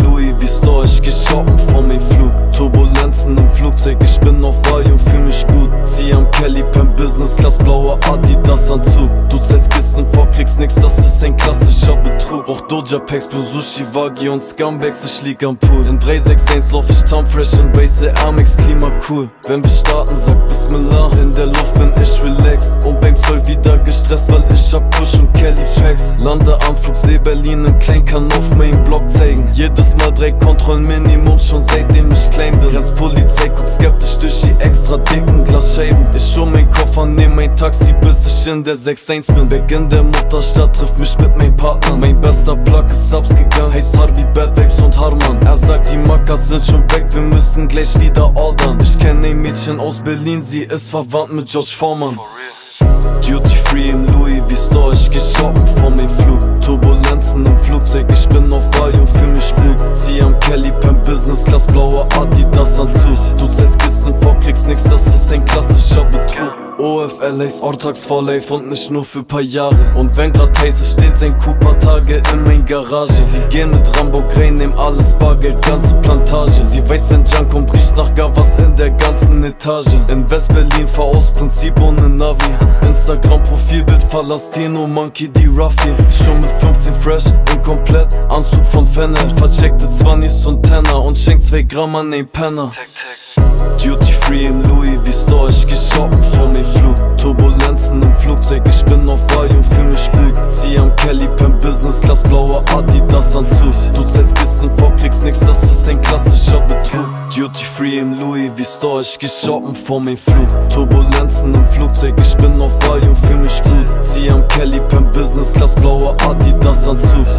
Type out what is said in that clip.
Louis wie Store, ich geh shoppen vor mein Flug. Turbulenzen im Flugzeug, ich bin auf Valium, fühl mich gut. Sie am Kelly Pen Business Class, blauer Adidas Anzug. Du zählst Kisten vor, kriegst nix, das ist ein klassischer Betrug. Auch Doja Packs, Blue Sushi, Wagi und Scumbags, ich lieg am Pool. In 361 lauf ich Tom Fresh und Race Air Max, Klima cool. Wenn wir starten, sag Bismillah, in der Luft bin ich relaxed. Und beim Zoll wieder gestresst, weil ich hab Kush und Kelly Packs. Lande am Flugsee Berlin in Klein, kann auf meinen Block zeigen. Jedes Mal 3 Kontrollen Minimum, schon seitdem ich klein bin. Grenzpolizei guckt skeptisch durch die extra dicken Glasscheiben. Ich hol mein Koffer, nehm mein Taxi, bis ich in der 6-1 bin. Weg in der Mutterstadt, trifft mich mit meinem Partner. Mein bester Plug ist Subs gegangen, heißt Harbi, Bad Babes und Harman. Er sagt, die Mackers sind schon weg, wir müssen gleich wieder ordern. Ich kenn ein Mädchen aus Berlin, sie ist verwandt mit Josh Foreman. Duty Free im Louis wie Store, ich geh shoppen vor mein Flug. Turbulenzen im Flugzeug, ich bin auf Valium, fühl mich gut. Sie am Kelly Pen Business Class, blauer Adidas Anzug. Du zählst Kisten vor, kriegst nix, das ist ein klassischer Betrug. OFLAs, Ortax for life und nicht nur für paar Jahre. Und wenn grad heiß ist, steht sein Cooper Tage in mein Garage. Sie gehen mit Rambo rein, nehmen alles Bargeld, ganze Plantage. Sie weiß, wenn Junk kommt, riecht nach gar was in der ganzen Etage. In West-Berlin, fahr aus Prinzip ohne Navi. Instagram-Profilbild, Falastino, Monkey, die Ruffy. Schon mit 15 fresh, inkomplett, Anzug von Fennel. Vercheckte 20s und Tenner und schenkt 2 Gramm an den Penner. Duty Free im Louis wie Store, ich geh shoppen vor mein Flug. Turbulenzen im Flugzeug, ich bin auf Valium, fühl mich gut. Sie am Kelly Pen Business Class, blauer Adidas Anzug. Du zählst Kisten vor, kriegst nix, das ist ein klassischer Betrug. Duty Free im Louis wie Store, ich geh shoppen vor mein Flug. Turbulenzen im Flugzeug, ich bin auf Valium, fühl mich gut. Sie am Kelly Pen Business Class, blauer Adidas Anzug.